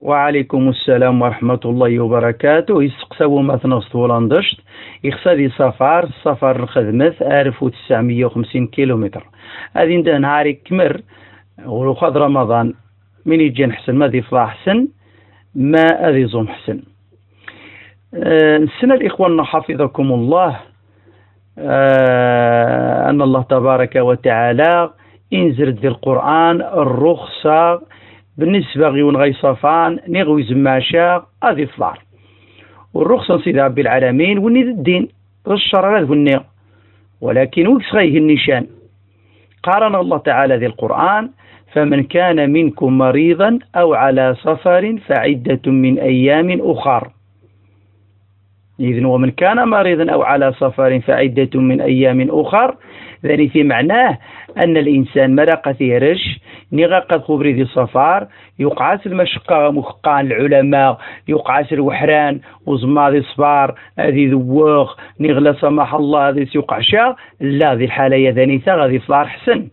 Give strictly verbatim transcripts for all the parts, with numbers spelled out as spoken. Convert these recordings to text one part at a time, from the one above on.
وعليكم السلام ورحمة الله وبركاته. يسقساو مثلا سطولاندشت يخسادي سفر السفر خدمت ألف وتسعمية وخمسين كيلومتر. هذه ندى نهاري كمر وخد رمضان من يجي نحسن ما ذي فضا حسن ما أذي زوم حسن. أه السنة الإخوان حفظكم الله. أه أن الله تبارك وتعالى إنزل ذي القرآن الرخصة بالنسبة غيون غي صفان نغوي زماشا أذي فضار والرخصة سيدة رب العالمين وني الدين الشرع ذو، ولكن وكس غيه النشان. قارن الله تعالى ذي القرآن: فمن كان منكم مريضا أو على سفر فعدة من أيام أخر. إذن ومن كان مريضا أو على سفر فعدة من أيام أخر، ذلك في معناه أن الإنسان مرق ثيرش نغا قد خبري ذي السفر يقعس المشقة مخقان العلماء يقعس الوحران وزما ذي صفار هذه ذووغ نغلا سمح الله ذي سيقعشا. لا، ذي الحالة ثانية غادي فلار حسن،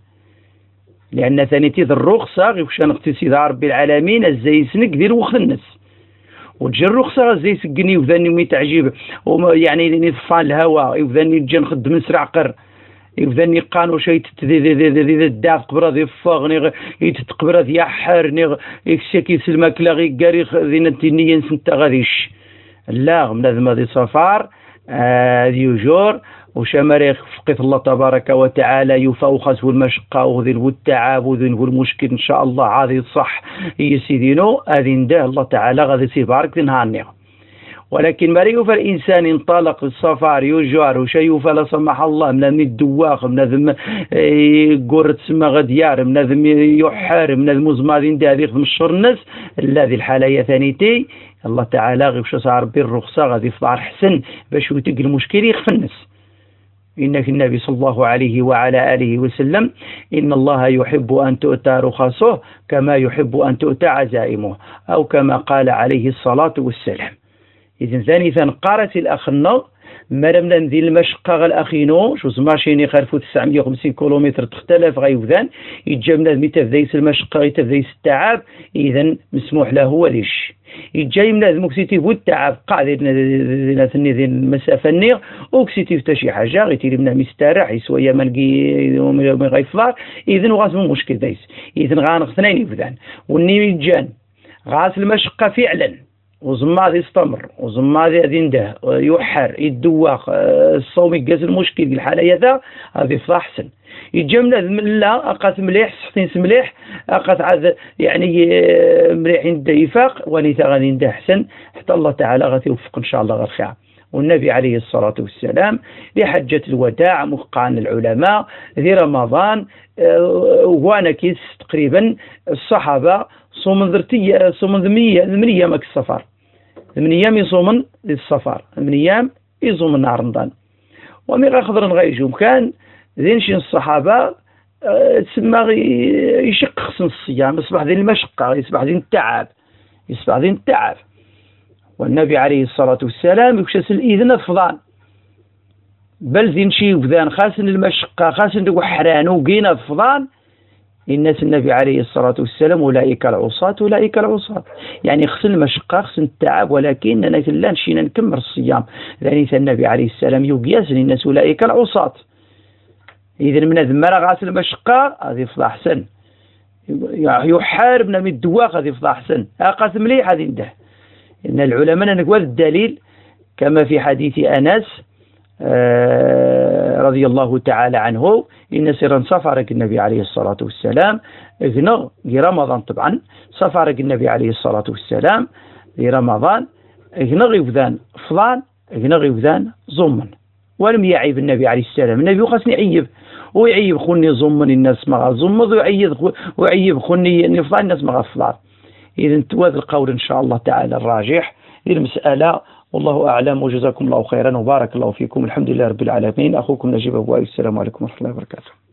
لأن ثانية ذي الرخصة غيوشان اغتسي ذا رب العالمين الزي سنك ذي الوخ النس وتجي الرخصة زي سقني وذاني مي تعجيب يعني نطفان الهواء وذاني نجي نخدم نسرع قر يبذني قانو شيء تتذذذذذ الداف قبرة ذي فاغ يتتقبرة ذي حر نغ يكسيكي سلمك لاغي قاريخ ذي نتنيا نسنتا غاديش. لا، من هذا ذي صفار ذي يجور وشماريخ فقيت الله تبارك وتعالى يفوخس والمشقة وذي والتعب وذي والمشكل إن شاء الله عادي صح يسيدينو هذي نده الله تعالى غادي سيبارك ذي نهار. ولكن ما يوفى الإنسان انطلق السفر يجار وشيء فلا سمح الله من ذم الدواخ من ذم قرة سما غديار من ذم يحار من ذم زمادين داديخ من الشر الناس. الذي الحالة ثانيتي الله تعالى غير صار بالرخصة غادي يفضل حسن باش يتق المشكل يخف الناس. إنك النبي صلى الله عليه وعلى آله وسلم: إن الله يحب أن تؤتى رخصه كما يحب أن تؤتى عزائمه، أو كما قال عليه الصلاة والسلام. إذن ثانيا قارت الأخنا مرمنا ذي المشقة الأخينو شو زماشيني خالفو تسعمية وخمسين كيلومتر تختلف غيوذان يتجمنا متفذيس المشقة يتفذيس التعب. إذن مسموح له وليش يتجاي من هذا مكسيتيف والتعب قاعد ذي المسافة النير وكسيتيف تشي حاجة غيتيري منها مسترح يسويا ملقي من غيفلار. إذن وغاز من مشكل دايس. إذن غانغ اثنين يفذان والنيم يتجان غاز المشقة فعلا وزمادي يستمر وزمادي غادي نداه يحر يدواخ الصوم يقاس المشكل الحالة هذا هذه فضا حسن. يتجمل لا أقات مليح سحتين مليح أقات عاد يعني مليح ينده يفاق ونيتا غادي نداه حسن حتى الله تعالى غادي يوفق إن شاء الله غير خير. والنبي عليه الصلاة والسلام لحجة الوداع مقعان العلماء ذي رمضان وانا كيس تقريبا الصحابة صومن ذرتية صومن ذمية ذمن أيامك السفر ذمن أيام يصومن للسفر ذمن أيام يصومن نهار رمضان ومن غير غيجوم كان ذينشين الصحابة تسمى يشق خصن الصيام يصبح ذي المشقة يصبح ذي التعب يصبح ذي التعب. والنبي عليه الصلاة والسلام يكشس الإذن الفضان بل ذينشي وذان خاسن المشقة خاسن وحران وقينا الفضان الناس. النبي عليه الصلاة والسلام: أولئك العصاة أولئك العصاة، يعني خصن المشقة خصن التعب ولكننا لا نشينا نكمل الصيام. ذلك النبي عليه السلام يقياس الناس أولئك العصاة. إذن من هذا غاسل المشقة هذه فضا حسن يحارب من الدواء هذه فضا حسن أقاس مليح هذه نده. إن العلماء نقول الدليل كما في حديث أنس آه رضي الله تعالى عنه: إن سرا سفرك النبي عليه الصلاة والسلام اغنغ رمضان طبعا سفرك النبي عليه الصلاة والسلام لرمضان اغنغ يفذان فضان اغنغ يفذان ضمن ولم يعيب النبي عليه السلام. النبي خاصني يعيب ويعيب خوني ضمن الناس ما ضمن ويعيب ويعيب خوني نفضان الناس ما فضان. إذا هذا القول إن شاء الله تعالى الراجح للمسألة والله أعلم وجزاكم الله خيرا وبارك الله فيكم. الحمد لله رب العالمين. أخوكم نجيب أبو علي. السلام عليكم ورحمة الله وبركاته.